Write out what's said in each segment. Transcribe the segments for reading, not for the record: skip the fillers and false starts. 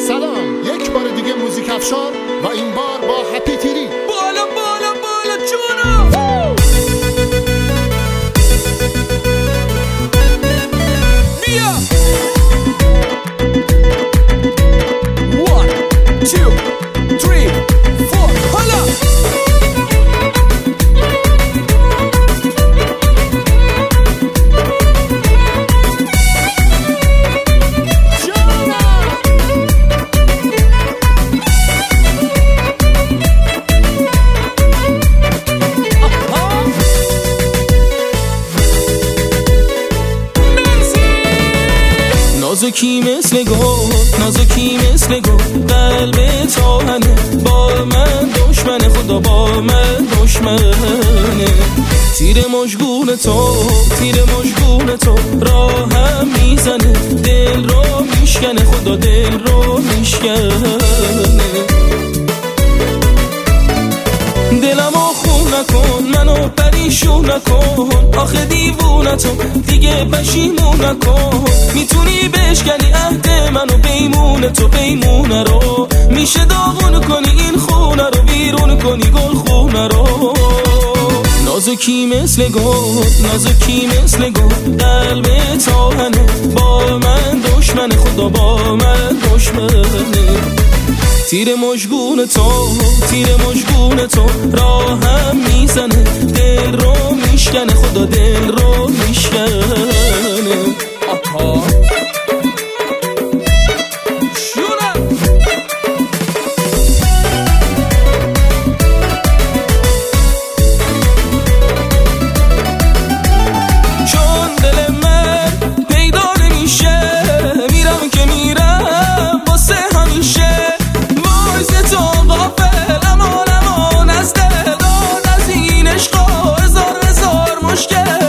سلام، یک بار دیگه موزیک افشار و این بار با هپی تیری. بالا بالا بالا جونم. بیا 1 2 3 4 حالا نازکی مثل گل، نازکی مثل گل، قلب تاهنه. با من دشمن، خدا با من دشمنه. تیر مشگون تو، تیر مشگون تو راهم میزنه. دل رو میشکنه، خدا دل رو میشکنه. دلمو خون نکن، منو پریشون نکن. آخه دیوونتو دیگه پشیمون نکن. میتونی بشکنی عهد منو، بیمونه تو بیمونه رو. میشه داغون کنی این خونه رو، بیرون کنی گل خونه رو. نازکی مثل گل، نازکی مثل گل، قلب تاهنه. با من دشمن، خدا با من دشمنه. تیر مشگون تو، تیر مشگون تو راهم میزنه. دل رو میشکنه، خدا دل رو میشکنه. آها شونم چون دل من پیدا نمیشه. میرم که میرم واسه همیشه. تو غافل امان امان از دلان، از این عشقا هزار هزار مشکل.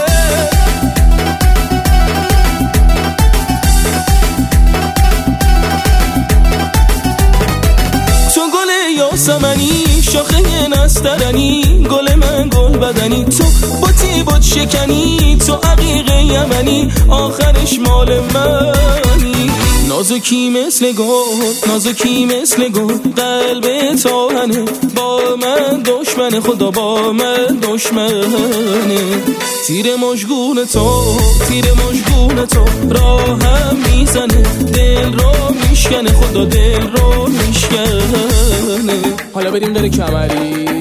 تو گل یاسمنی، شاخه نسترنی. گل من گل بدنی، تو باتی بات شکنی. تو عقیق یمنی، آخرش مال منی. نازکی مثل گل، نازکی مثل گل، قلب تاهنه. با من دشمن، خدا با من دشمنه. تیر مشگون تو، تیر مشگون تو راهم میزنه. دل رو میشکنه، خدا دل رو میشکنه. حالا بریم داره کمری.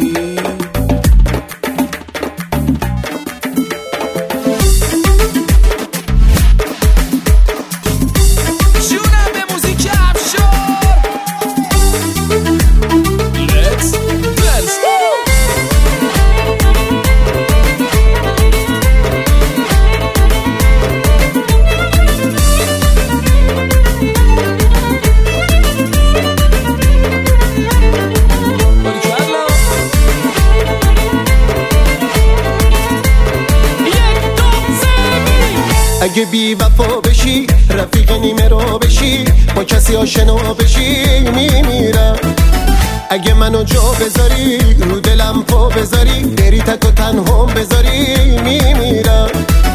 اگه بی وفا بشی، رفیق نیمه رو بشی، با کسی آشنا بشی، میمیرم. اگه منو جا بذاری، رو دلم پا بذاری، بری تک و تنها بذاری، میمیرم.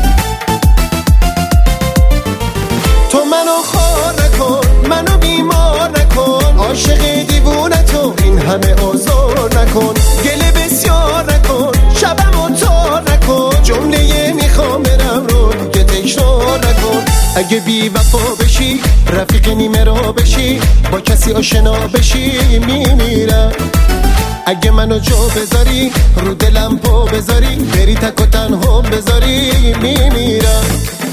تو منو خار نکن، منو بیمار نکن. عاشق دیوونه تو این همه آزار نکن. گله بسیار نکن، شبمو تار نکن. جمله میخوام برم رو دیگه تکرار نکن. اگه بی وفا بشی، رفیق نیمه رو بشی، با کسی آشنا بشی، میمیرم. اگه منو جا بذاری، رو دلم پا بذاری، بری تک و تنها بذاری، میمیرم.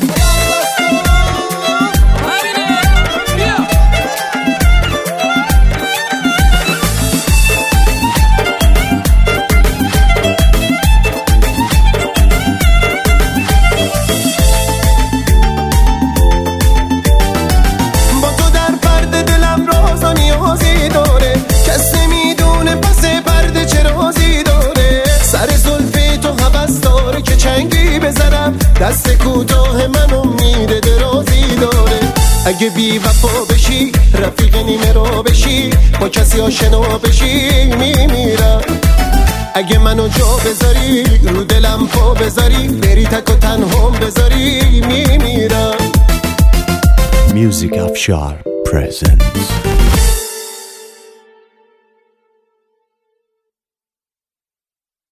دست کوتاه منو میده درازی داره. اگه بی وفا بشی، رفیق نیمه رو بشی، با کسی آشنا بشی، میمیرم. اگه منو جا بذاری، رو دلم پا بذاری، بری تک و تنها بذاری، میمیرم. Music Afshar. presents